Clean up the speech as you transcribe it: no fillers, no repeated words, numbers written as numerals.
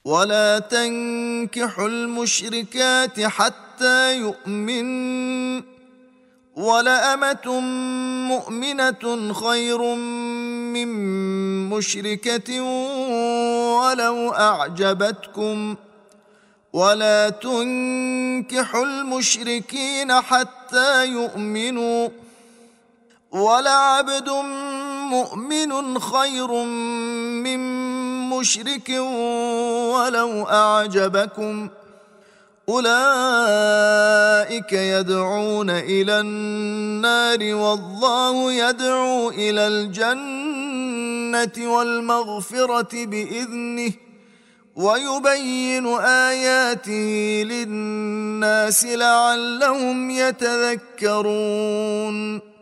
ولا تنكحوا المشركات حتى يؤمن، ولأمة مؤمنة خير من مشركة ولو أعجبتكم، ولا تنكحوا المشركين حتى يؤمنوا، ولعبد مؤمن خير من مشرك ولو أعجبكم، أولئك يدعون إلى النار والله يدعو إلى الجنة والمغفرة بإذنه، ويبين آياته للناس لعلهم يتذكرون.